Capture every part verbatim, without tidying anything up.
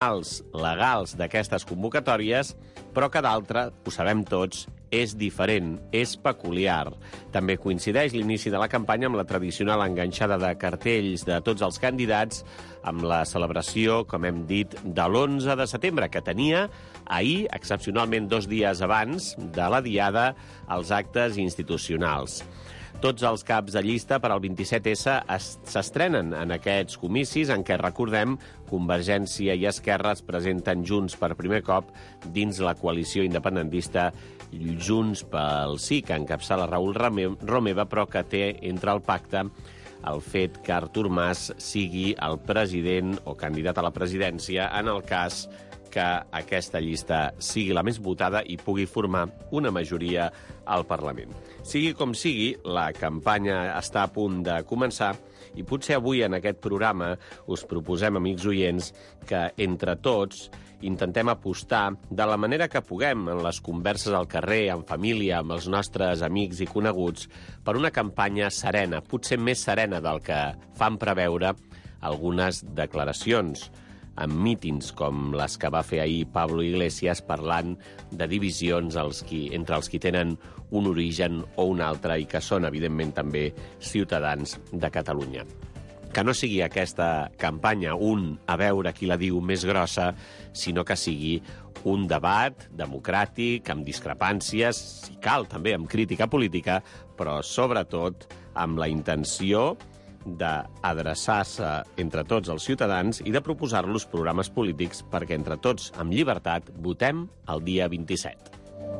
legals d'aquestes convocatòries, però que d'altra, ho sabem tots, és diferent, és peculiar. També coincideix l'inici de la campanya amb la tradicional enganxada de cartells de tots els candidats amb la celebració, com hem dit, de l'onze de setembre, que tenia ahir, excepcionalment dos dies abans de la diada, els actes institucionals. Tots els caps de llista per al vint-i-set essa s'estrenen en aquests comicis en què, recordem, Convergència i Esquerra es presenten junts per primer cop dins la coalició independentista Junts pel Sí, que encapçala Raül Romeva, però que té entre el pacte el fet que Artur Mas sigui el president o candidat a la presidència en el cas que aquesta llista sigui la més votada i pugui formar una majoria al Parlament. Sigui com sigui, la campanya està a punt de començar i potser avui en aquest programa us proposem, amics oients, que entre tots intentem apostar de la manera que puguem en les converses al carrer, en família, amb els nostres amics i coneguts, per una campanya serena, potser més serena del que fan preveure algunes declaracions, amb mítings com les que va fer ahir Pablo Iglesias parlant de divisions els qui, entre els qui tenen un origen o un altre i que són, evidentment, també ciutadans de Catalunya. Que no sigui aquesta campanya un a veure qui la diu més grossa, sinó que sigui un debat democràtic, amb discrepàncies, si cal, també amb crítica política, però sobretot amb la intenció d'adreçar-se entre tots els ciutadans i de proposar-los programes polítics perquè entre tots, amb llibertat, votem el dia vint-i-set.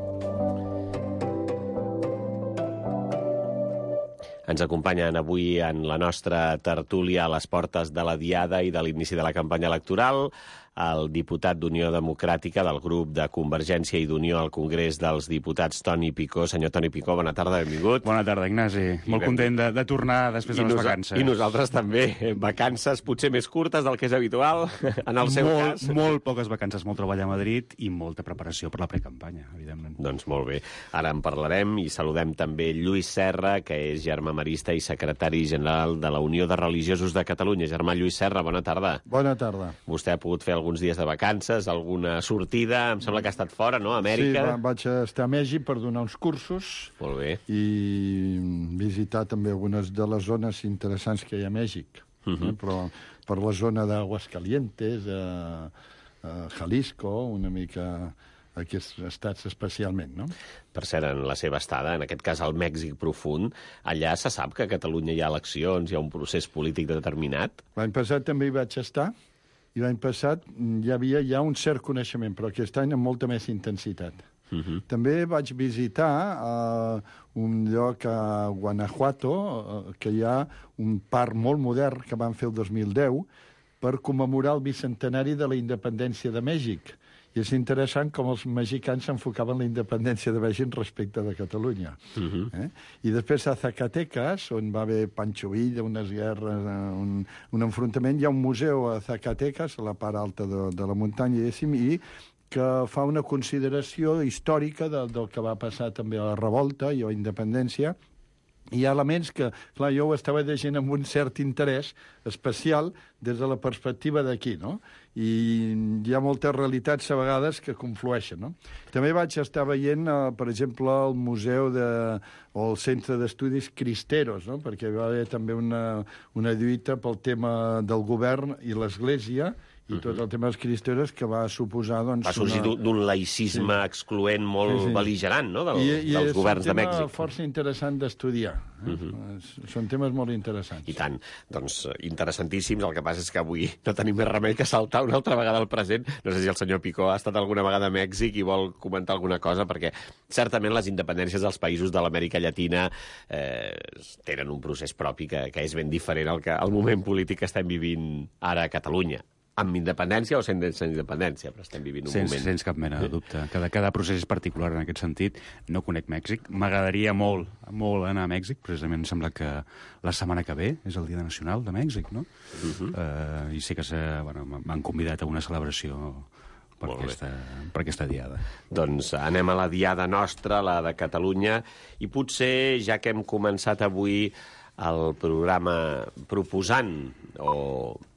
Ens acompanyen avui en la nostra tertúlia a les portes de la Diada i de l'inici de la campanya electoral el diputat d'Unió Democràtica del grup de Convergència i d'Unió al Congrés dels Diputats, Toni Picó. Senyor Toni Picó, bona tarda, benvingut. Bona tarda, Ignasi. I Molt content de, de tornar després de les vacances. I nosaltres també. Vacances potser més curtes del que és habitual, en el seu molt, cas. Molt poques vacances, molt treball a Madrid i molta preparació per la precampanya, evidentment. Doncs molt bé. Ara en parlarem i saludem també Lluís Serra, que és germà marista i secretari general de la Unió de Religiosos de Catalunya. Germà Lluís Serra, bona tarda. Bona tarda. Vostè ha pogut fer alguns dies de vacances, alguna sortida, em sembla que ha estat fora, no?, a Amèrica. Sí, vaig estar a Mèxic per donar uns cursos. Molt bé. I visitar també algunes de les zones interessants que hi ha a Mèxic. Uh -huh. eh? Però per la zona d'Aguascalientes, a, a Jalisco, una mica aquests estats especialment, no? Per cert, en la seva estada, en aquest cas al Mèxic profund, allà se sap que a Catalunya hi ha eleccions, hi ha un procés polític determinat? L'any passat també hi vaig estar, i l'any passat hi havia ja un cert coneixement, però aquest any amb molta més intensitat. Uh -huh. També vaig visitar uh, un lloc a Guanajuato, uh, que hi ha un parc molt modern que van fer el dos mil deu per commemorar el bicentenari de la independència de Mèxic. I és interessant com els mexicans s'enfocaven la independència de Mèxic respecte de Catalunya. Uh -huh. eh? I després a Zacatecas, on va haver Pancho Villa, unes guerres, un, un enfrontament, hi ha un museu a Zacatecas, a la part alta de, de la muntanya, i que fa una consideració històrica de, del que va passar també a la revolta i a la independència. Hi ha elements que, clar, jo ho estava llegint amb un cert interès especial des de la perspectiva d'aquí, no? I hi ha moltes realitats a vegades que conflueixen, no? També vaig estar veient, eh, per exemple, el museu de, o el centre d'estudis Cristeros, no? Perquè hi va haver també una, una lluita pel tema del govern i l'Església, i tot el tema dels cristeros que va suposar... Doncs, va sorgir una... d'un laïcisme sí. excloent molt sí, sí. bel·ligerant, no?, Del, I, dels i governs de Mèxic. És un tema força interessant d'estudiar. Eh? Uh -huh. Són temes molt interessants. I tant. Doncs interessantíssims. El que passa és que avui no tenim més remei que saltar una altra vegada al present. No sé si el senyor Picó ha estat alguna vegada a Mèxic i vol comentar alguna cosa, perquè certament les independències dels països de l'Amèrica Llatina eh, tenen un procés propi que, que és ben diferent al, que, al moment polític que estem vivint ara a Catalunya. Amb independència o sense independència, però estem vivint un sense, moment... Sense cap mena de dubte. Cada, cada procés és particular en aquest sentit. No conec Mèxic. M'agradaria molt, molt anar a Mèxic. Precisament em sembla que la setmana que ve és el Dia Nacional de Mèxic, no? Uh-huh. uh, I sé que bueno, m'han convidat a una celebració per aquesta, per aquesta diada. Doncs anem a la diada nostra, la de Catalunya, i potser, ja que hem començat avui el programa proposant o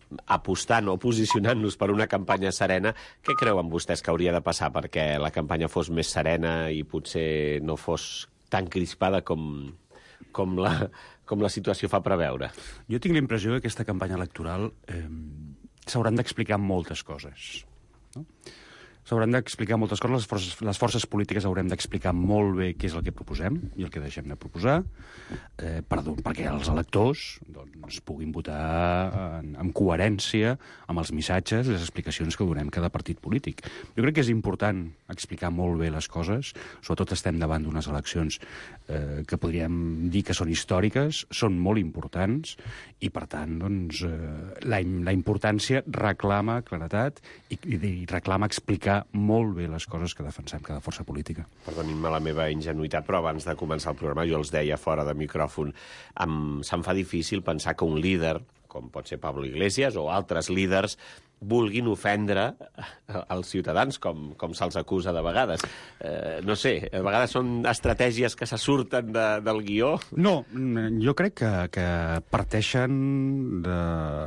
apostant o posicionant-nos per una campanya serena, què creuen vostès que hauria de passar perquè la campanya fos més serena i potser no fos tan crispada com, com, la, com la situació fa preveure? Jo tinc la impressió que aquesta campanya electoral eh, s'hauran d'explicar moltes coses, no? S'hauran d'explicar moltes coses, les forces, les forces polítiques haurem d'explicar molt bé què és el que proposem i el que deixem de proposar, eh, perdó, perquè els electors doncs, puguin votar en, en coherència amb els missatges i les explicacions que donem cada partit polític. Jo crec que és important explicar molt bé les coses, sobretot estem davant d'unes eleccions eh, que podríem dir que són històriques, són molt importants, i per tant doncs, eh, la, la importància reclama claretat i, i, i reclama explicar molt bé les coses que defensem cada força política. Perdonin-me la meva ingenuïtat, però abans de començar el programa jo els deia fora de micròfon, em, se'm fa difícil pensar que un líder, com pot ser Pablo Iglesias o altres líders, vulguin ofendre els ciutadans, com, com se'ls acusa de vegades. Eh, no sé, a vegades són estratègies que se surten de, del guió. No, jo crec que, que parteixen de,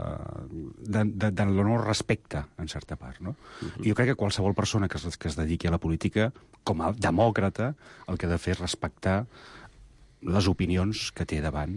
de, de, de l'honor respecte, en certa part, no? Uh-huh. I jo crec que qualsevol persona que es, que es dediqui a la política, com a demòcrata, el que ha de fer és respectar les opinions que té davant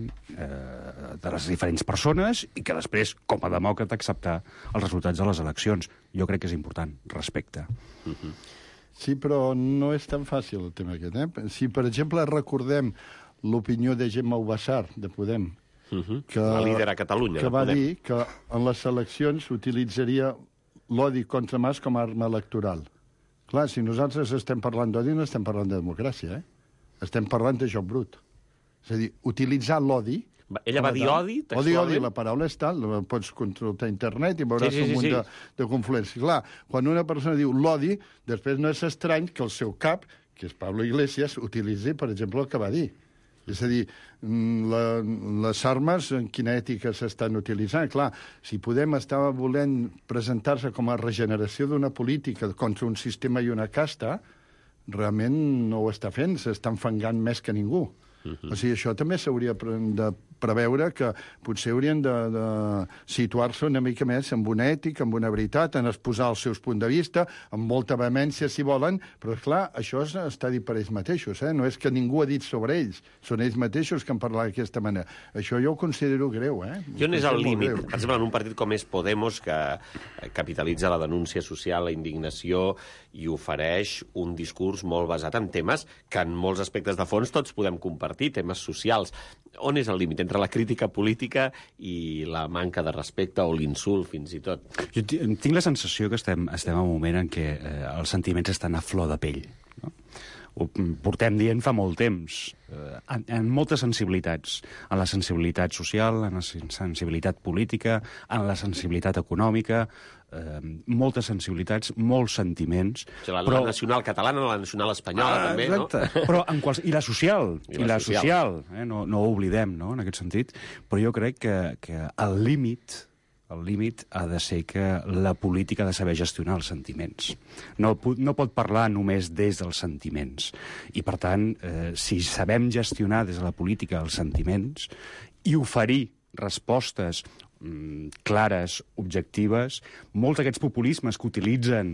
eh, de les diferents persones i que després, com a demòcrata, acceptar els resultats de les eleccions. Jo crec que és important, respecte. Uh-huh. Sí, però no és tan fàcil el tema aquest. Eh? Si, per exemple, recordem l'opinió de Gemma Ubassar, de Podem, uh-huh. que, la líder a Catalunya, que va Podem. dir que en les eleccions utilitzaria l'odi contra Mas com a arma electoral. Clar, si nosaltres estem parlant d'odi, no estem parlant de democràcia, eh? Estem parlant de joc brut. És a dir, utilitzar l'odi... Ella va dir odi, textualment? Odi, odi, la paraula és tal, pots consultar internet i veuràs sí, sí, sí, un munt sí. de, de confluències. Clar, quan una persona diu l'odi, després no és estrany que el seu cap, que és Pablo Iglesias, utilitzi, per exemple, el que va dir. És a dir, la, les armes, en quina ètica s'estan utilitzant? Clar, si Podem estar volent presentar-se com a regeneració d'una política contra un sistema i una casta, realment no ho està fent, s'està enfangant més que ningú. Uh-huh. O sigui, això també s'hauria de preveure que potser haurien de, de situar-se una mica més amb una ètica, amb una veritat, en exposar els seus punts de vista, amb molta vehemència, si volen, però, clar, això està dit per ells mateixos, eh? No és que ningú ha dit sobre ells, són ells mateixos que han parlat d'aquesta manera. Això jo ho considero greu, eh? I on és el límit? Per exemple, en un partit com és Podemos, que capitalitza la denúncia social, la indignació, i ofereix un discurs molt basat en temes que en molts aspectes de fons tots podem compartir, temes socials. On és el límit entre la crítica política i la manca de respecte o l'insult, fins i tot? Jo tinc la sensació que estem, estem en un moment en què eh, els sentiments estan a flor de pell, no? Ho portem dient fa molt temps, eh, en, en moltes sensibilitats, en la sensibilitat social, en la sensibilitat política, en la sensibilitat econòmica, eh, moltes sensibilitats, molts sentiments. O sigui, la, però... la nacional catalana, la nacional espanyola, ah, també, exacte. No? Però en quals... I la social, i i la, la social, social eh? no, no ho oblidem, no?, en aquest sentit. Però jo crec que, que el límit... El límit ha de ser que la política ha de saber gestionar els sentiments. No, no pot parlar només des dels sentiments. I, per tant, eh, si sabem gestionar des de la política els sentiments i oferir respostes mm, clares, objectives, molts d'aquests populismes que utilitzen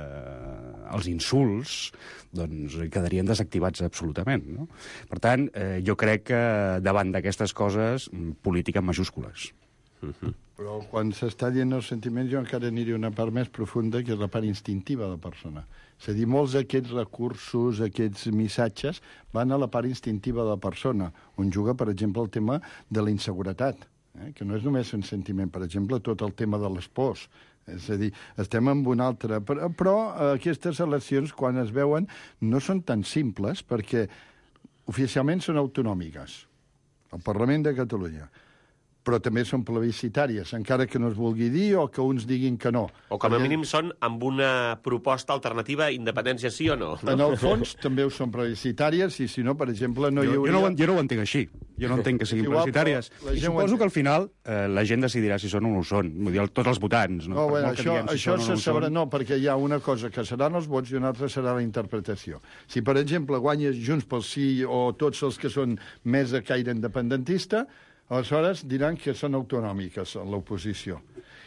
eh, els insults doncs quedarien desactivats absolutament, no? Per tant, eh, jo crec que davant d'aquestes coses, política en majúscules. Uh-huh. Però quan s'està dient els sentiments jo encara aniria una part més profunda, que és la part instintiva de la persona. És a dir, molts d'aquests recursos, aquests missatges, van a la part instintiva de la persona, on juga, per exemple, el tema de la inseguretat, eh? Que no és només un sentiment. Per exemple, tot el tema de les pors. És a dir, estem en una altra... Però, però aquestes eleccions, quan es veuen, no són tan simples, perquè oficialment són autonòmiques. El Parlament de Catalunya. Però també són plebiscitàries, encara que no es vulgui dir o que uns diguin que no. O com a mínim són amb una proposta alternativa, independència sí o no? En el fons també ho són plebiscitàries i, si no, per exemple, no jo, hi hauria... Jo no, jo no ho entenc així. Jo no entenc que siguin Igual, plebiscitàries. I suposo que al final eh, la gent decidirà si són o no ho són. Vull dir, tots els votants. No, no bueno, això diguem, si això no se no sabrà, són... no, perquè hi ha una cosa que seran els vots i una altra serà la interpretació. Si, per exemple, guanyes Junts pel Sí o tots els que són més de caire independentista, aleshores diran que són autonòmiques, l'oposició.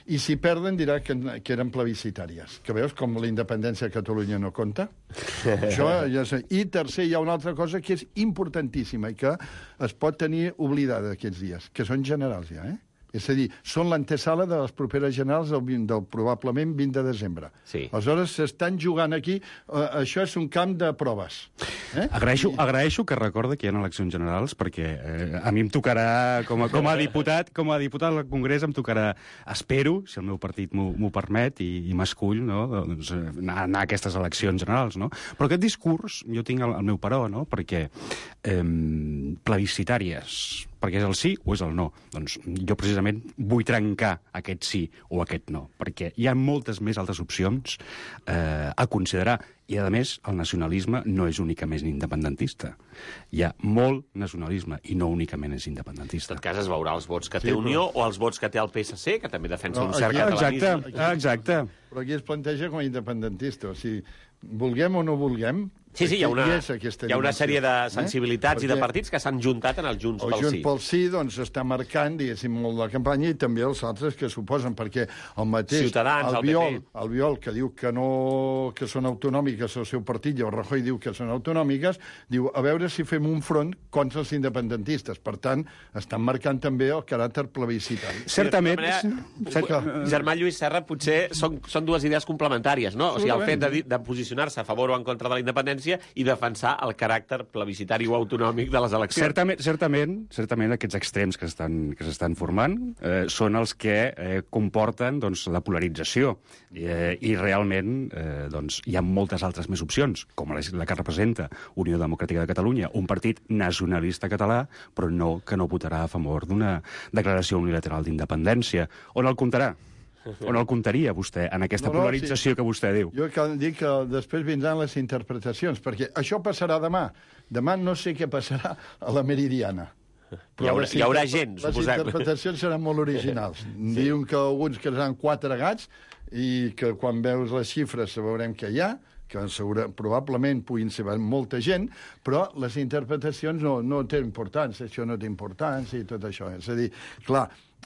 I si perden dirà que, que eren plebiscitàries. Que veus com la independència de Catalunya no compta? Això ja sé. I tercer, hi ha una altra cosa que és importantíssima i que es pot tenir oblidada aquests dies, que són generals ja, eh? És a dir, són l'antesala de les properes generals del, vint, del probablement vint de desembre. Sí. Aleshores, s'estan jugant aquí... Eh, això és un camp de proves. Eh? Agraeixo, agraeixo que recorda que hi ha eleccions generals, perquè eh, a mi em tocarà, com a, com a diputat, com a diputat al Congrés, em tocarà, espero, si el meu partit m'ho permet i, i m'escull, no? doncs, anar, anar a aquestes eleccions generals. No? Però aquest discurs, jo tinc el, el meu però, no? perquè eh, plebiscitàries, perquè és el sí o és el no. Doncs jo precisament vull trencar aquest sí o aquest no, perquè hi ha moltes més altres opcions eh, a considerar. I, a més, el nacionalisme no és únicament independentista. Hi ha molt nacionalisme i no únicament és independentista. En tot cas, es veurà els vots que té Sí, Unió però... o els vots que té el P S C, que també defensa No, un cert aquí- catalanisme. Exacte, exacte. Però aquí es planteja com a independentista. O sigui, vulguem o no vulguem... Sí, sí, hi ha una, hi és aquesta hi ha una dimensió, sèrie de eh? sensibilitats i de Perquè partits que s'han juntat en el Junts el pel Junts Sí. pel Sí doncs, està marcant, diguéssim, molt la campanya i també els altres que suposen, perquè el mateix Ciutadans, el Albiol, P P. Albiol, que diu que no que són autonòmiques el seu partit, i el Rajoy diu que són autonòmiques, diu a veure si fem un front contra els independentistes. Per tant, estan marcant també el caràcter plebiscitari. Certament... De tota Cert... manera, Germà Lluís Serra, potser són, són dues idees complementàries, no? O sigui, el fet de, dir- de posicionar-se a favor o en contra de la independència i defensar el caràcter plebiscitari o autonòmic de les eleccions. Certament, certament, certament aquests extrems que s'estan que s'estan formant eh, són els que eh, comporten doncs, la polarització eh, i realment eh, doncs, hi ha moltes altres més opcions, com la, la que representa Unió Democràtica de Catalunya, un partit nacionalista català, però no que no votarà a favor d'una declaració unilateral d'independència. On el comptarà? On el comptaria, vostè, en aquesta No, no, polarització sí. que vostè diu? Jo cal dir que després vindran les interpretacions, perquè això passarà demà. Demà no sé què passarà a la Meridiana. Hi haurà- les hi haurà interpre- gent, Les suposem. interpretacions seran molt originals. Sí. Diuen que alguns quedaran quatre gats i que quan veus les xifres veurem que hi ha, que segura, probablement puguin ser molta gent, però les interpretacions no, no tenen importància, això no té importància i tot això. És a dir, clar,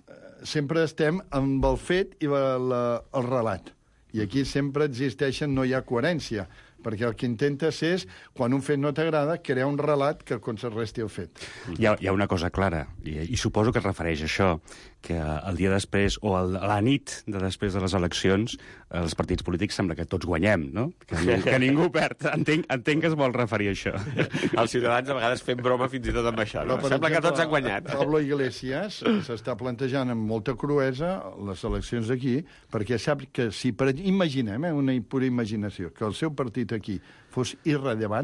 sempre estem amb el fet i la, la, el relat. I aquí sempre existeixen, no hi ha coherència, perquè el que intentes és, quan un fet no t'agrada, crear un relat que contrarresti el fet. Hi ha, hi ha una cosa clara, i, i suposo que es refereix a això, que el dia després, o el, la nit de després de les eleccions, els partits polítics sembla que tots guanyem, no? Que, ni- que ningú perd. Entenc, entenc que es vol referir a això. Els ciutadans a vegades fem broma fins i tot amb això, no? Però, per Sembla exemple, que tots han guanyat. Pablo Iglesias s'està plantejant amb molta cruesa les eleccions d'aquí, perquè sap que si, per, imaginem, eh, una pura imaginació, que el seu partit aquí fos irrellevant,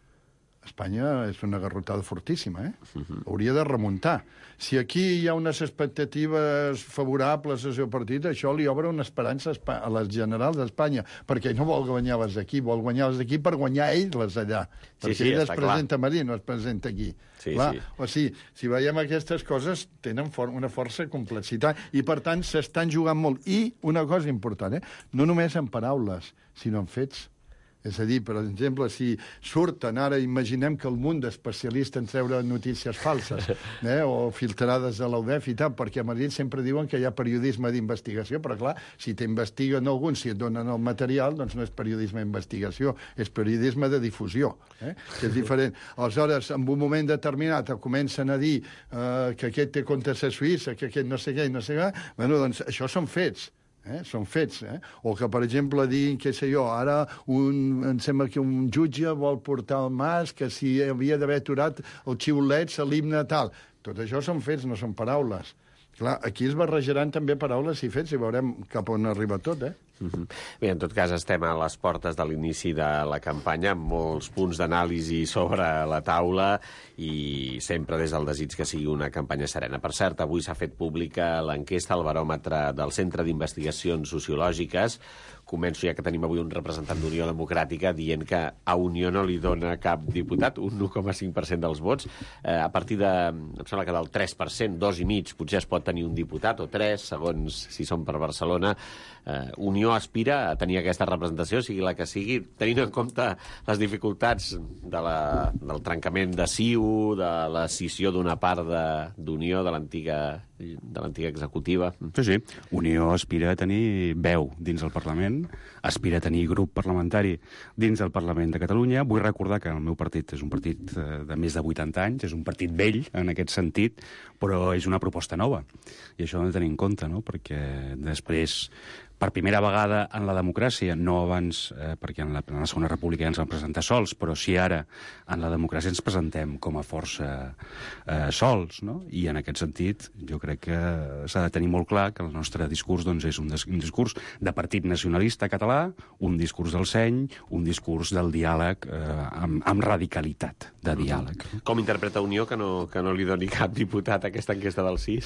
Espanya és una garrotada fortíssima, eh? Uh-huh. Hauria de remuntar. Si aquí hi ha unes expectatives favorables al seu partit, això li obre una esperança a les generals d'Espanya, perquè no vol guanyar-les aquí, vol guanyar-les aquí per guanyar ell les allà. Sí, perquè sí, ell es està presenta a Madrid, no es presenta aquí. Sí, clar, sí. o sigui, si veiem aquestes coses, tenen for una força complexitat, i per tant s'estan jugant molt. I una cosa important, eh? No només en paraules, sinó en fets. És a dir, per exemple, si surten ara, imaginem que el munt d'especialistes en treure notícies falses, eh, o filtrades de l'U D E F i tal, perquè a Madrid sempre diuen que hi ha periodisme d'investigació, però clar, si t'investiguen alguns, si et donen el material, doncs no és periodisme d'investigació, és periodisme de difusió, eh, que és diferent. Aleshores, en un moment determinat comencen a dir eh, que aquest té comptes a Suïssa, que aquest no sé què i no sé què, bueno, doncs això són fets. Eh? Són fets, eh? O que, per exemple, diguin, què sé jo, ara un, em sembla que un jutge vol portar el Mas que si havia d'haver aturat el xiulets a l'himne tal. Tot això són fets, no són paraules. Clar, aquí es barrejaran també paraules i fets i veurem cap on arriba tot, eh? Mm-hmm. Bé, en tot cas, estem a les portes de l'inici de la campanya, amb molts punts d'anàlisi sobre la taula i sempre des del desig que sigui una campanya serena. Per cert, avui s'ha fet pública l'enquesta al baròmetre del Centre d'Investigacions Sociològiques. Començo, ja que tenim avui un representant d'Unió Democràtica, dient que a Unió no li dona cap diputat, un u coma cinc per cent dels vots. Eh, a partir de, em sembla que del tres per cent, dos i mig, potser es pot tenir un diputat, o tres, segons si són per Barcelona. Eh, Unió aspira a tenir aquesta representació, sigui la que sigui, tenint en compte les dificultats de la, del trencament de C I U, de la escissió d'una part d'Unió, de l'antiga de l'antiga executiva. Sí, sí. Unió aspira a tenir veu dins del Parlament, aspira a tenir grup parlamentari dins del Parlament de Catalunya. Vull recordar que el meu partit és un partit de més de vuitanta anys, és un partit vell en aquest sentit, però és una proposta nova. I això ho hem de tenir en compte, no? Perquè després, per primera vegada en la democràcia, no abans, eh, perquè en la, en la Segona República ja ens vam presentar sols, però sí ara en la democràcia ens presentem com a força eh, sols, no? I en aquest sentit jo crec que s'ha de tenir molt clar que el nostre discurs doncs, és un, un discurs de partit nacionalista català, un discurs del seny, un discurs del diàleg eh, amb, amb radicalitat de diàleg. Com interpreta Unió que no, que no li doni cap diputat a aquesta enquesta del sis?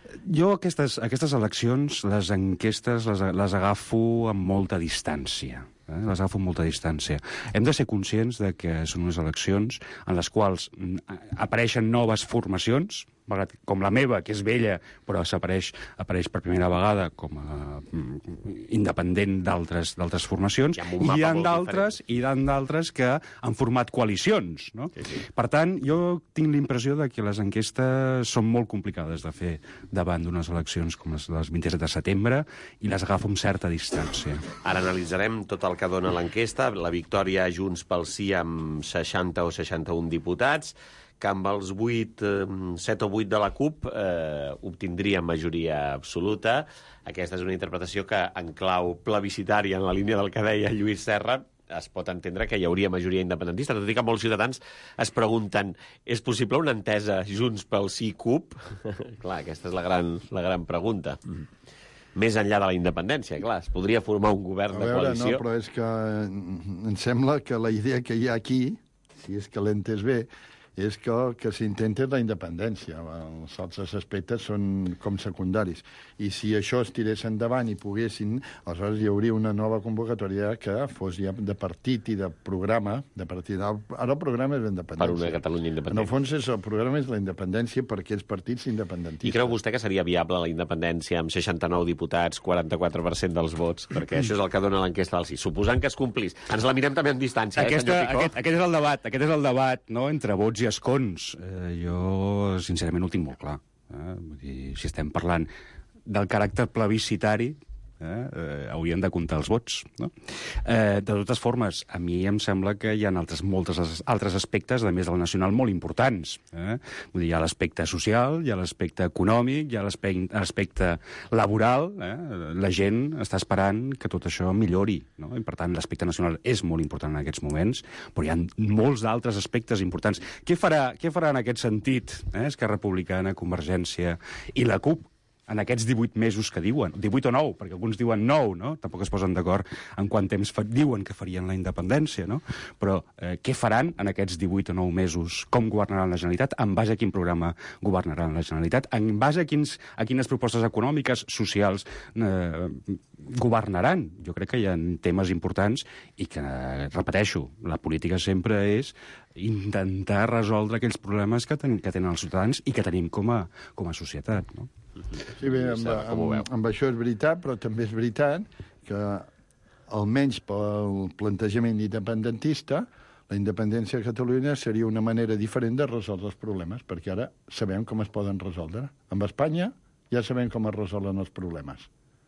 Jo aquestes, aquestes eleccions, les enquestes, les, les agafo amb molta distància. Eh? Les agafo amb molta distància. Hem de ser conscients de que són unes eleccions en les quals apareixen noves formacions, malgrat com la meva, que és vella, però s'apareix apareix per primera vegada com a independent d'altres d'altres formacions, i hi ha d'altres i hi ha d'altres que han format coalicions, no? Sí, sí. Per tant, jo tinc l'impressió de que les enquestes són molt complicades de fer davant d'unes eleccions com les del vint-i-set de setembre i les agafo amb certa distància. Ara analitzarem tot el que dona l'enquesta, la victòria a Junts pel Sí amb seixanta o seixanta-un diputats, que amb els vuit, set o vuit de la CUP eh, obtindria majoria absoluta. Aquesta és una interpretació que, en clau plebiscitària, en la línia del que deia Lluís Serra, es pot entendre que hi hauria majoria independentista, tot i que molts ciutadans es pregunten, és possible una entesa Junts pel Sí CUP? Clar, aquesta és la gran, la gran pregunta. Mm. Més enllà de la independència, clar, es podria formar un govern a de veure, coalició. No, però és que em sembla que la idea que hi ha aquí, si és que l'he entès bé, és que el que s'intenta és la independència. Els altres aspectes són com secundaris. I si això es tirés endavant i poguessin, aleshores hi hauria una nova convocatòria que fos ja de partit i de programa. De partit. Ara el programa és la independència. Per una Catalunya independent. En el fons, és, el programa és la independència per aquests partits independentistes. I creu vostè que seria viable la independència amb seixanta-nou diputats, quaranta-quatre per cent dels vots? Perquè això és el que dona l'enquesta del Sí. Suposant que es complís. Ens la mirem també en distància, Aquesta, eh, senyor Picó? Aquest, aquest és el debat, aquest és el debat, no?, entre vots i escons. Eh, jo, sincerament, ho tinc molt clar. Eh? Vull dir, si estem parlant del caràcter plebiscitari, eh, eh, hauríem de comptar els vots, no? Eh, de totes formes, a mi em sembla que hi ha altres, moltes altres aspectes, a més del nacional, molt importants. Eh? Vull dir, hi ha l'aspecte social, hi ha l'aspecte econòmic, hi ha l'aspecte laboral. Eh? La gent està esperant que tot això millori, no? I, per tant, l'aspecte nacional és molt important en aquests moments, però hi ha molts d'altres aspectes importants. Què farà, què farà en aquest sentit eh? Esquerra Republicana, Convergència i la CUP en aquests divuit mesos que diuen, divuit o nou, perquè alguns diuen nou, no? Tampoc es posen d'acord en quant temps fa, diuen que farien la independència, no? Però eh, què faran en aquests divuit o nou mesos? Com governaran la Generalitat? En base a quin programa governaran la Generalitat? En base a, quins, a quines propostes econòmiques, socials eh, governaran? Jo crec que hi ha temes importants i que, eh, repeteixo, la política sempre és intentar resoldre aquells problemes que, ten, que tenen els ciutadans i que tenim com a, com a societat, no? Sí, bé, amb, amb, amb això és veritat, però també és veritat que, almenys pel plantejament independentista, la independència de Catalunya seria una manera diferent de resoldre els problemes, perquè ara sabem com es poden resoldre. Amb Espanya ja sabem com es resolen els problemes.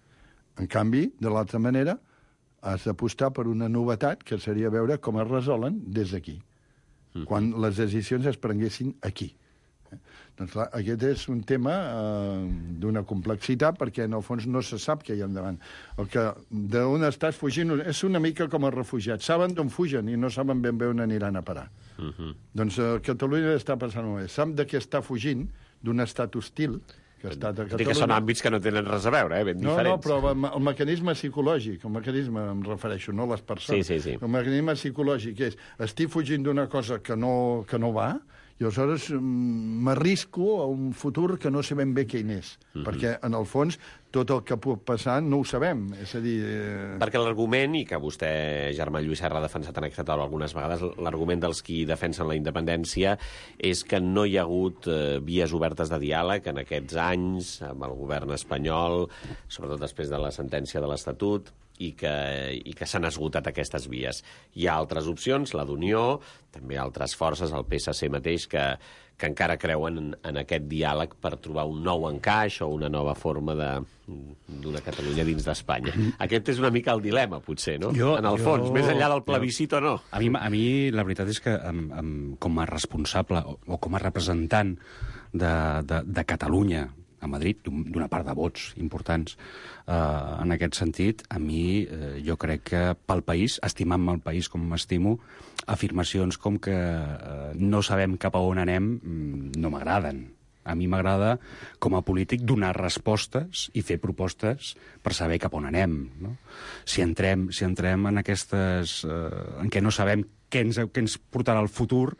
En canvi, de l'altra manera, has d'apostar per una novetat, que seria veure com es resolen des d'aquí, mm. quan les decisions es prenguessin aquí. Doncs clar, aquest és un tema eh, d'una complexitat, perquè en el fons no se sap què hi ha endavant. El que d'on estàs fugint és una mica com els refugiats. Saben d'on fugen i no saben ben bé on aniran a parar. Uh -huh. Doncs a eh, Catalunya està passant molt bé. Sap de què està fugint? D'un estat hostil, que ha estat a Catalunya. Que són àmbits que no tenen res a veure, eh? Ben no, diferents. No, però el mecanisme psicològic, el mecanisme, em refereixo, no les persones. Sí, sí, sí. El mecanisme psicològic és, estic fugint d'una cosa que no, que no va, i aleshores m'arrisco a un futur que no sé ben bé quin és, uh-huh. perquè, en el fons, tot el que pot passar no ho sabem. És a dir... Eh... Perquè l'argument, i que vostè, Germà Lluís Serra, ha defensat en aquesta taula algunes vegades, l'argument dels qui defensen la independència és que no hi ha hagut eh, vies obertes de diàleg en aquests anys amb el govern espanyol, sobretot després de la sentència de l'Estatut, i que, i que s'han esgotat aquestes vies. Hi ha altres opcions, la d'Unió, també altres forces, el P S C mateix, que, que encara creuen en, en aquest diàleg per trobar un nou encaix o una nova forma de, d'una Catalunya dins d'Espanya. Aquest és una mica el dilema, potser, no? Jo, en el jo, fons, més enllà del plebiscit o no. A mi, a mi la veritat és que em, em, com a responsable o, o com a representant de, de, de Catalunya a Madrid, d'una part de vots importants, eh, en aquest sentit, a mi, eh, jo crec que pel país, estimant-me el país com m'estimo, afirmacions com que eh, no sabem cap a on anem no m'agraden. A mi m'agrada, com a polític, donar respostes i fer propostes per saber cap on anem. No? Si entrem, si entrem en aquestes... Eh, en què no sabem què ens, què ens portarà el futur,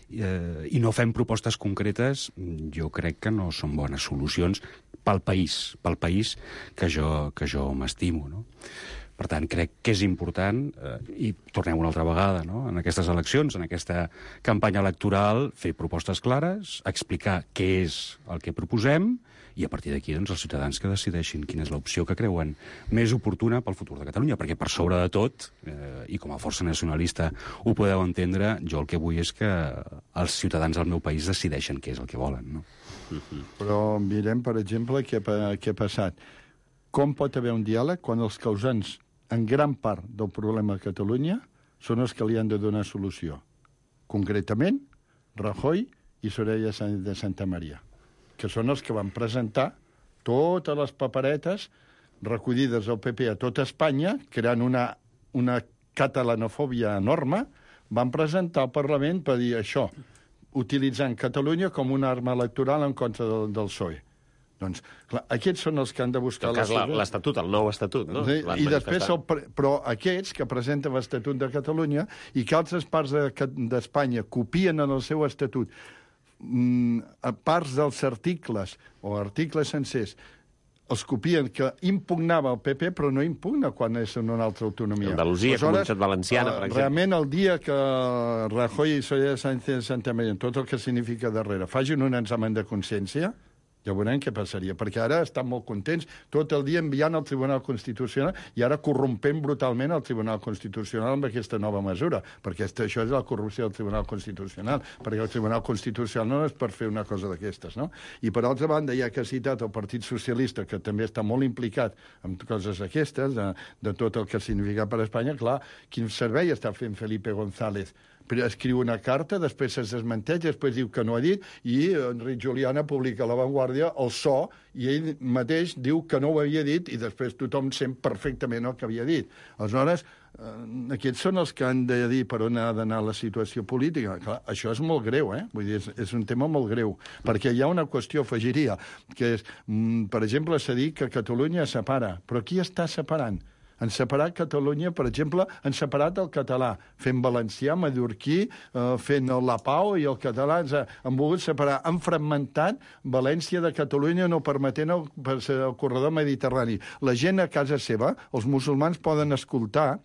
Eh, i no fem propostes concretes, jo crec que no són bones solucions pel país, pel país que jo, que jo m'estimo, no? Per tant, crec que és important, eh, i tornem una altra vegada, no? En aquestes eleccions, en aquesta campanya electoral, fer propostes clares, explicar què és el que proposem, i a partir d'aquí, doncs, els ciutadans que decideixin quina és l'opció que creuen més oportuna pel futur de Catalunya, perquè per sobre de tot, eh, i com a força nacionalista ho podeu entendre, jo el que vull és que els ciutadans del meu país decideixen què és el que volen, no? Però mirem, per exemple, què, què ha passat. Com pot haver un diàleg quan els causants, en gran part del problema de Catalunya, són els que li han de donar solució? Concretament, Rajoy i Soraya de Santa Maria, que són els que van presentar totes les paperetes recollides al P P a tota Espanya, creant una, una catalanofòbia enorme, van presentar al Parlament per dir això, utilitzant Catalunya com una arma electoral en contra del, del P S O E. Doncs, clar, aquests són els que han de buscar... En cas, l'Estatut, el nou Estatut, no? Sí, i després, el, però aquests que presenten l'Estatut de Catalunya i que altres parts d'Espanya de, copien en el seu Estatut a parts dels articles o articles sencers els copien, que impugnava el P P, però no impugna quan és en una altra autonomia. Andalusia, Comunitat Valenciana, per exemple. Realment, el dia que Rajoy i Soraya Sánchez de Santa Maria, tot el que significa darrere, facin un examen de consciència, ja veurem què passaria, perquè ara estan molt contents, tot el dia enviant al Tribunal Constitucional i ara corrompent brutalment el Tribunal Constitucional amb aquesta nova mesura, perquè això és la corrupció del Tribunal Constitucional, perquè el Tribunal Constitucional no és per fer una cosa d'aquestes, no? I per altra banda, ja que ha citat el Partit Socialista, que també està molt implicat en coses aquestes, de, de tot el que significa per Espanya, clar, quin servei està fent Felipe González? Escriu una carta, després es desmenteix, després diu que no ha dit, i Enric Juliana publica a La Vanguardia el so, i ell mateix diu que no ho havia dit, i després tothom sent perfectament el que havia dit. Aleshores, eh, aquests són els que han de dir per on ha d'anar la situació política. Clar, això és molt greu, eh? Vull dir, és, és un tema molt greu, perquè hi ha una qüestió, afegiria, que és, mm, per exemple, s'ha dit que Catalunya separa, però qui està separant? Han separat Catalunya, per exemple, han separat el català, fent valencià, mallorquí, eh, fent la Pau i el català, ens ha, han volgut separar, han fragmentat València de Catalunya, no permetent el, el corredor mediterrani. La gent a casa seva, els musulmans poden escoltar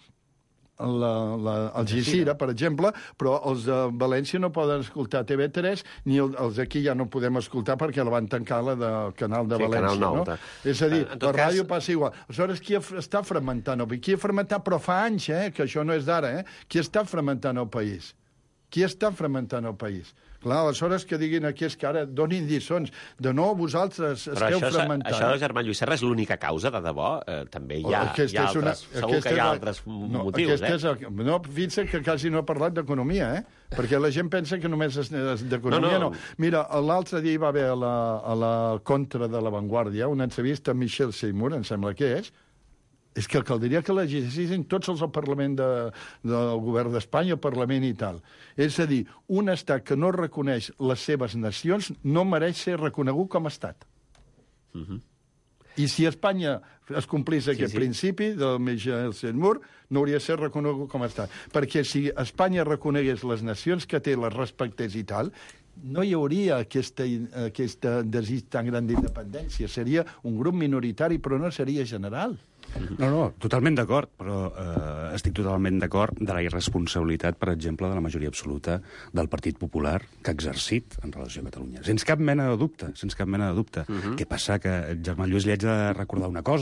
la, la, el Gizira, per exemple, però els de València no poden escoltar T V tres, ni el, els d'aquí ja no podem escoltar perquè la van tancar la del canal de sí, València. Canal nou, no? És a dir, la ràdio cas... passa igual. Aleshores, qui està fragmentant el país? Qui ha fragmentat, però fa anys, eh, que això no és d'ara, eh? Qui està fragmentant el país? Qui està fragmentant el país? Clar, aleshores que diguin aquí és que ara donin lliçons. De nou, vosaltres però esteu això, fragmentant. Això, Germán Lluís Serra, és l'única causa, de debò? Eh, també hi ha, hi ha altres... Una, segur que hi ha altres no, motius, eh? El, no, fixa't que quasi no he parlat d'economia, eh? Perquè la gent pensa que només és d'economia, no, no. no. Mira, l'altre dia hi va haver a la, a la contra de La Vanguardia una entrevista amb Michel Seymour, em sembla que és, és que caldria que legislissin tots els al Parlament de, del govern d'Espanya, el Parlament i tal. És a dir, un estat que no reconeix les seves nacions no mereix ser reconegut com a estat. Uh-huh. I si Espanya es complís aquest sí, sí. principi del Michel Seymour, no hauria de ser reconegut com a estat. Perquè si Espanya reconegués les nacions que té, les respectés i tal, no hi hauria aquesta, aquesta desig tan gran d'independència. Seria un grup minoritari, però no seria general. No, no, totalment d'acord, però eh, estic totalment d'acord de la irresponsabilitat, per exemple, de la majoria absoluta del Partit Popular que ha exercit en relació a Catalunya. Sense cap mena de dubte, sense cap mena de dubte. Uh-huh. Què passa? Que, Germán Lluís, li haig de recordar una cosa.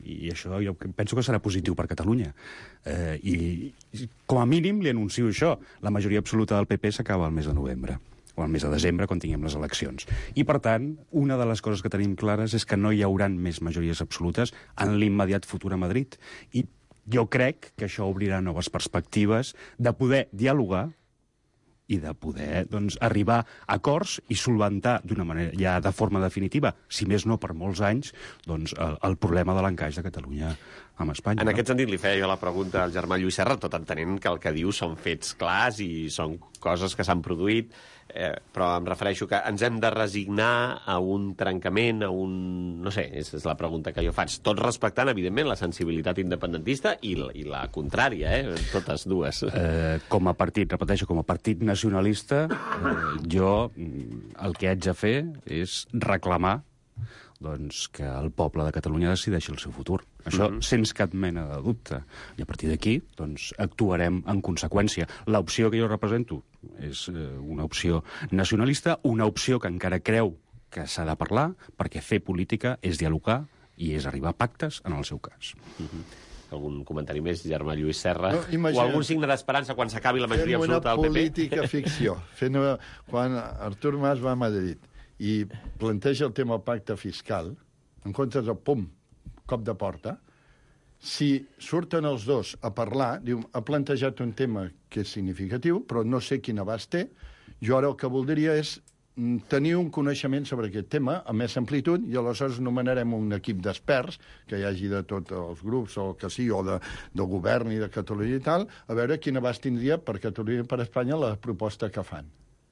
i això jo penso que serà positiu per Catalunya. Eh, I com a mínim li anuncio això. La majoria absoluta del P P s'acaba el mes de novembre o el mes de desembre, quan tinguem les eleccions. I, per tant, una de les coses que tenim clares és que no hi hauran més majories absolutes en l'immediat futur a Madrid. I jo crec que això obrirà noves perspectives de poder dialogar i de poder doncs, arribar a acords i solventar d'una manera ja de forma definitiva, si més no per molts anys, doncs, el, el problema de l'encaix de Catalunya amb Espanya. En no? aquest sentit li feia jo la pregunta al germà Lluís Serra, tot entenent que el que diu són fets clars i són coses que s'han produït, eh, però em refereixo que ens hem de resignar a un trencament, a un... no sé, és, és la pregunta que jo faig. Tots respectant, evidentment, la sensibilitat independentista i la, i la contrària, eh? Totes dues. Eh, com a partit, repeteixo, com a partit nacionalista, eh, jo el que haig de fer és reclamar doncs, que el poble de Catalunya decideixi el seu futur. Això mm-hmm. sense cap mena de dubte. I a partir d'aquí doncs, actuarem en conseqüència. L'opció que jo represento és eh, una opció nacionalista, una opció que encara creu que s'ha de parlar, perquè fer política és dialogar i és arribar a pactes en el seu cas. Mm-hmm. Algun comentari més, germà Lluís Serra? No, imagina... O algun signe d'esperança quan s'acabi la majoria absoluta del P P? Fent una política ficció. Fent una... Quan Artur Mas va a Madrid i planteja el tema del pacte fiscal, en comptes de pum, cop de porta, si surten els dos a parlar, diu, ha plantejat un tema que és significatiu, però no sé quin abast té, jo ara el que voldria és tenir un coneixement sobre aquest tema amb més amplitud i aleshores nomenarem un equip d'experts que hi hagi de tots els grups o que sí, o de, del govern i de Catalunya i tal, a veure quin abast tindria per Catalunya i per Espanya la proposta que fan.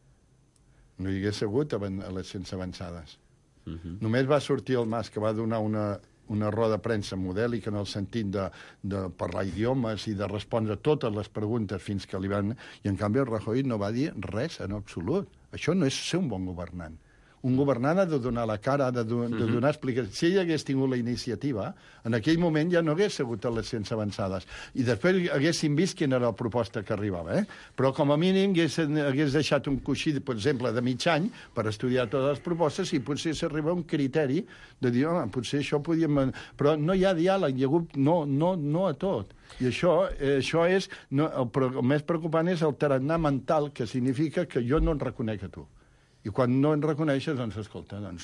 No hi hagués hagut a les sense avançades. Uh-huh. Només va sortir el Mas, que va donar una, una roda de premsa modèlica en el sentit de, de parlar idiomes i de respondre totes les preguntes fins que li van... I, en canvi, el Rajoy no va dir res en absolut. Això no és ser un bon governant. Un governant ha de donar la cara, ha de, do, de donar explicacions. Si ell hagués tingut la iniciativa, en aquell moment ja no hagués hagut les sense avançades. I després haguéssim vist quina era la proposta que arribava. Eh? Però com a mínim hagués, hagués deixat un coixí, per exemple, de mig any per estudiar totes les propostes i potser s'arriba a un criteri de dir, home, potser això podíem... Però no hi ha diàleg, hi ha hagut no, no, no a tot. I això, eh, això és... No, el, el més preocupant és el tarannà mental, que significa que jo no et reconec a tu. I quan no en reconeixes, doncs, escolta, doncs,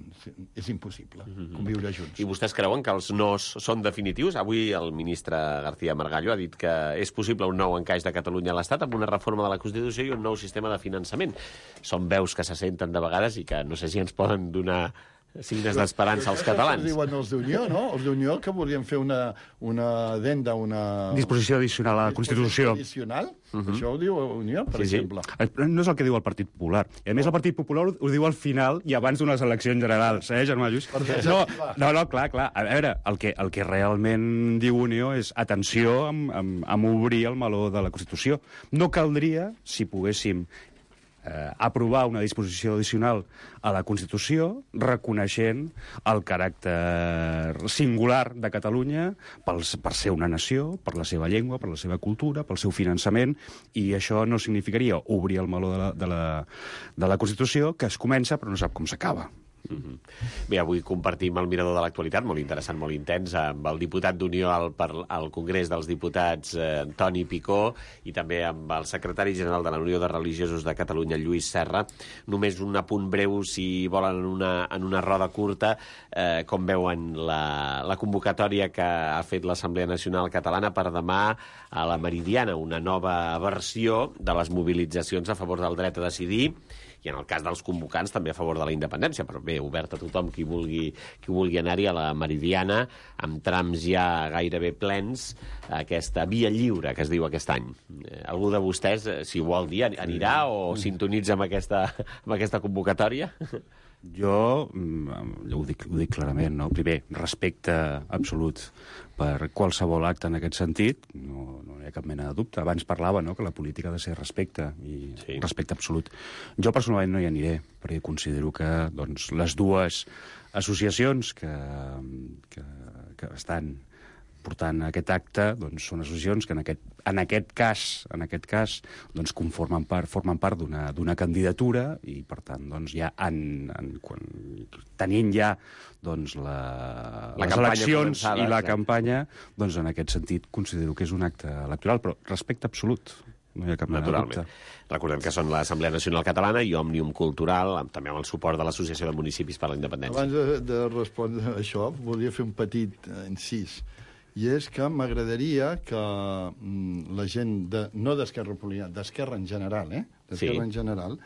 és impossible conviure junts. I vostès creuen que els nos són definitius? Avui el ministre García Margallo ha dit que és possible un nou encaix de Catalunya a l'Estat amb una reforma de la Constitució i un nou sistema de finançament. Són veus que se senten de vegades i que no sé si ens poden donar signes d'esperança als catalans. Això diuen els d'Unió, no? Els d'Unió que volien fer una, una addenda, una... Disposició addicional a la Constitució. Addicional? Uh-huh. Això ho diu Unió, per sí, exemple. Sí. No és el que diu el Partit Popular. I a més el Partit Popular ho, ho diu al final i abans d'unes eleccions generals, eh, germà Lluís? No, no, no, clar, clar. A veure, el que, el que realment diu Unió és atenció amb, amb, amb obrir el meló de la Constitució. No caldria, si poguéssim Eh, aprovar una disposició addicional a la Constitució reconeixent el caràcter singular de Catalunya pels, per ser una nació, per la seva llengua, per la seva cultura, pel seu finançament, i això no significaria obrir el meló de la, de la, de la Constitució, que es comença però no sap com s'acaba. Mm-hmm. Bé, avui compartim el mirador de l'actualitat, molt interessant, molt intens, amb el diputat d'Unió al, al Congrés dels Diputats, eh, Toni Picó, i també amb el secretari general de la Unió de Religiosos de Catalunya, Lluís Serra. Només un apunt breu, si volen, en una, en una roda curta, eh, com veuen la, la convocatòria que ha fet l'Assemblea Nacional Catalana per demà a la Meridiana, una nova versió de les mobilitzacions a favor del dret a decidir, i en el cas dels convocants també a favor de la independència, però bé, obert a tothom qui vulgui, qui vulgui anar-hi a la Meridiana, amb trams ja gairebé plens, aquesta via lliure que es diu aquest any. Eh, algú de vostès, si ho vol dir, anirà o sintonitza amb aquesta, amb aquesta convocatòria? Jo, ho dic, ho dic clarament, no? Primer, respecte absolut per qualsevol acte en aquest sentit, no, no hi ha cap mena de dubte. Abans parlava, no?, que la política ha de ser respecte, i sí. Respecte absolut. Jo personalment no hi aniré, perquè considero que doncs, les dues associacions que, que, que estan portant aquest acte doncs, són associacions que en aquest, en aquest cas, en aquest cas doncs, conformen part, formen part d'una candidatura i, per tant, doncs, ja en, en, quan, tenint ja doncs, la, la les eleccions i la exacte. campanya, doncs, en aquest sentit considero que és un acte electoral, però respecte absolut. No hi ha cap Naturalment. Recordem que són l'Assemblea Nacional Catalana i Òmnium Cultural, amb, també amb el suport de l'Associació de Municipis per la Independència. Abans de, de respondre a això, volia fer un petit incís. I és que m'agradaria que mm, la gent, de, no d'Esquerra Republicana, d'Esquerra en general, eh? d'Esquerra Sí. en general,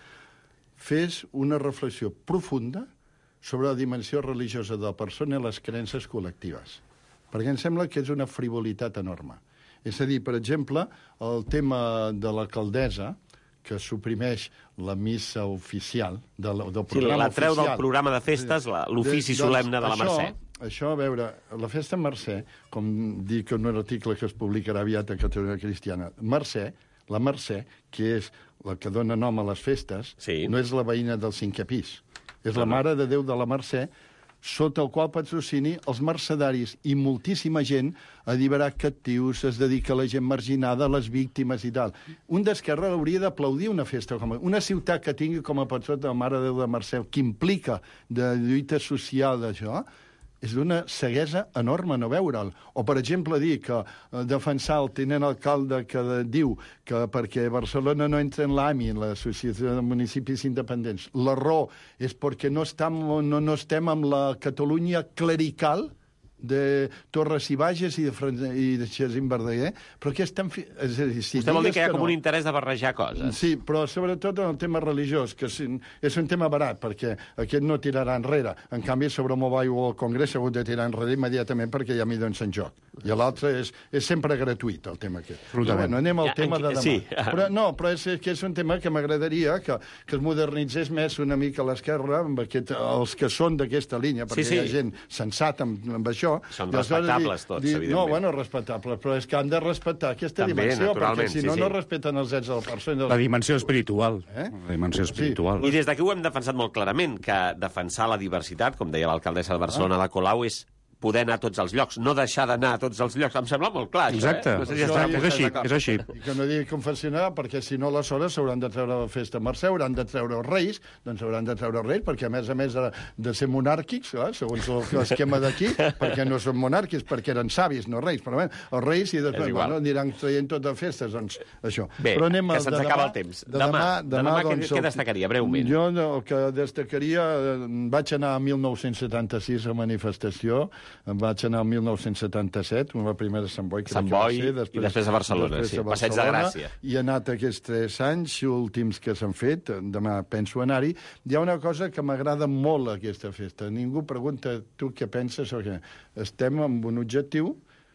fes una reflexió profunda sobre la dimensió religiosa de la persona i les creences col·lectives. Perquè em sembla que és una frivolitat enorme. És a dir, per exemple, el tema de l'alcaldessa, que suprimeix la missa oficial, de la, del programa sí, la treu oficial. del programa de festes, l'ofici solemne de la això, Mercè. Això, a veure, la festa Mercè, com dic en un article que es publicarà aviat a Catalunya Cristiana, Mercè, la Mercè, que és la que dona nom a les festes, sí. no és la veïna del cinquè pis. És no, la Mare de Déu de la Mercè, sota el qual patrocini els mercedaris i moltíssima gent a alliberar captius, es dedica a la gent marginada, a les víctimes i tal. Un d'Esquerra hauria d'aplaudir una festa com a... Una ciutat que tingui com a patró de la Mare de Déu de Mercè, que implica de lluita social d'això, és d'una ceguesa enorme no veure'l. O, per exemple, dir que eh, defensar el tinent alcalde que de, diu que perquè Barcelona no entra en l'A M I, l'Associació de Municipis Independents, la raó és perquè no estem, no, no estem amb la Catalunya clerical de Torres i Bages i de, Fran... i de Xasim Verdaguer, però que estem... Fi... És a dir, si Vostè vol dir que hi ha com no... un interès de barrejar coses. Sí, però sobretot en el tema religiós, que és un tema barat, perquè aquest no tirarà enrere. En canvi, sobre el Mobile World Congress s'ha hagut de tirar enrere immediatament perquè hi ha milions en joc. I l'altre és, és sempre gratuït, el tema aquest. Però bueno, anem al ja, tema de demà. Sí. Però, no, però és, que és un tema que m'agradaria que, que es modernitzés més una mica a l'esquerra, amb aquest, els que són d'aquesta línia, perquè sí, sí. hi ha gent sensata amb, amb això. Són respectables tots, dir, evidentment. No, bueno, respectables, però és que han de respectar aquesta També, dimensió, perquè si no, sí, sí. no respecten els drets de la persona. La dimensió espiritual. Eh? La dimensió espiritual. Sí. I des d'aquí ho hem defensat molt clarament, que defensar la diversitat, com deia l'alcaldessa de Barcelona, ah. de Colau, és poder anar a tots els llocs, no deixar d'anar a tots els llocs. Em sembla molt clar, això, exacte. eh? No sé si això està, és així, és així. I que no digui confessionar, perquè si no, aleshores s'hauran de treure la festa Mercè, hauran de treure els reis, doncs hauran de treure els reis, perquè a més a més de, de ser monàrquics, eh, segons l'esquema d'aquí, perquè no són monàrquics, perquè eren savis, no reis, però bé, els reis i després bueno, aniran traient totes les festes, doncs això. Bé, però anem que se'ns de acaba demà, el temps. De demà, demà, de demà, demà doncs, què, què destacaria, breument? Jo el que destacaria, vaig anar a mil nou-cents setanta-sis a manifestació, vaig anar a mil nou-cents setanta-set, la primera a Sant Boi, Sant Boi després, i després a Barcelona, després sí, a Barcelona, Passeig de Gràcia. I he anat aquests tres anys últims que s'han fet, demà penso anar-hi. Hi ha una cosa que m'agrada molt, aquesta festa. Ningú pregunta tu què penses o què. Estem amb un objectiu,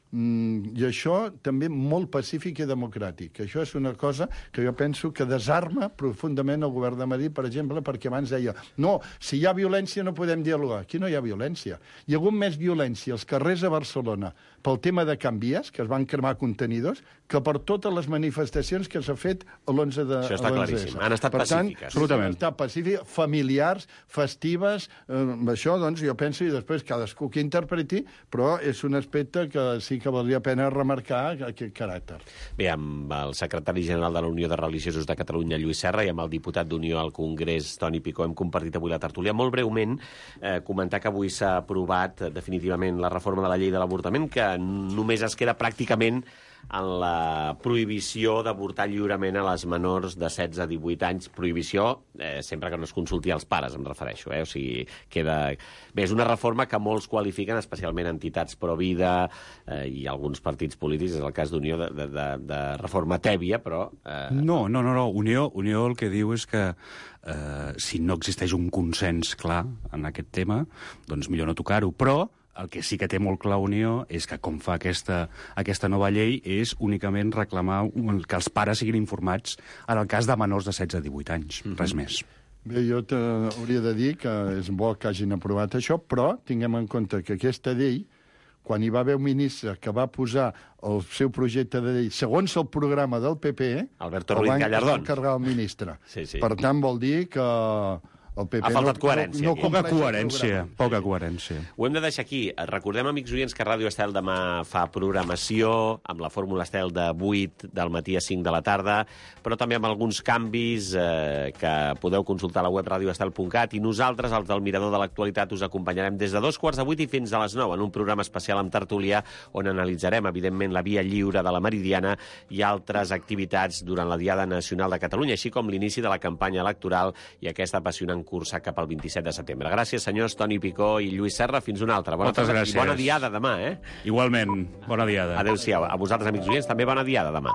Mm, i això també molt pacífic i democràtic. Això és una cosa que jo penso que desarma profundament el govern de Madrid, per exemple, perquè abans deia no, si hi ha violència no podem dialogar. Aquí no hi ha violència. Hi ha hagut més violència als carrers a Barcelona pel tema de Can Vies, que es van cremar contenidors, que per totes les manifestacions que s'ha fet a l'onze de... Això està claríssim. Han estat per pacífiques. Tant, absolutament. Han estat pacífiques, familiars, festives, eh, això, doncs, jo penso, i després cadascú que interpreti, però és un aspecte que sí que valdria pena remarcar aquest caràcter. Bé, amb el secretari general de la Unió de Religiosos de Catalunya, Lluís Serra, i amb el diputat d'Unió al Congrés, Toni Picó, hem compartit avui la tertúlia. Molt breument, eh, comentar que avui s'ha aprovat definitivament la reforma de la llei de l'avortament, que només es queda pràcticament en la prohibició d'avortar lliurement a les menors de setze a divuit anys. Prohibició eh, sempre que no es consulti als pares, em refereixo. Eh? O sigui, queda... Bé, és una reforma que molts qualifiquen, especialment entitats pro-vida eh, i alguns partits polítics, és el cas d'Unió, de, de, de, de reforma tèbia, però... Eh... No, no, no, no. Unió, Unió el que diu és que eh, si no existeix un consens clar en aquest tema, doncs millor no tocar-ho. Però el que sí que té molt clar Unió és que, com fa aquesta, aquesta nova llei, és únicament reclamar que els pares siguin informats en el cas de menors de setze a divuit anys, mm-hmm. res més. Bé, jo hauria de dir que és bo que hagin aprovat això, però tinguem en compte que aquesta llei, quan hi va haver un ministre que va posar el seu projecte de llei segons el programa del P P, Alberto Ruiz Gallardón, el va encarregar el ministre. Sí, sí. Per tant, vol dir que El P P Ha faltat coherència, No, no, aquí. Poca compleix el coherència, programa. poca coherència. Ho hem de deixar aquí. Recordem, amics oients, que Ràdio Estel demà fa programació amb la Fórmula Estel de vuit del matí a cinc de la tarda, però també amb alguns canvis eh, que podeu consultar a la web radioestel punt cat, i nosaltres, els del Mirador de l'Actualitat, us acompanyarem des de dos quarts de vuit i fins a les nou en un programa especial amb tertúlia on analitzarem, evidentment, la via lliure de la Meridiana i altres activitats durant la Diada Nacional de Catalunya, així com l'inici de la campanya electoral i aquesta apassionant cursa cap al vint-i-set de setembre. Gràcies, senyors Toni Picó i Lluís Serra. Fins una altra. Bona Moltes tarda gràcies. I bona diada demà, eh? Igualment, bona diada. Adéu-siau. A vosaltres, amics oients, també bona diada demà.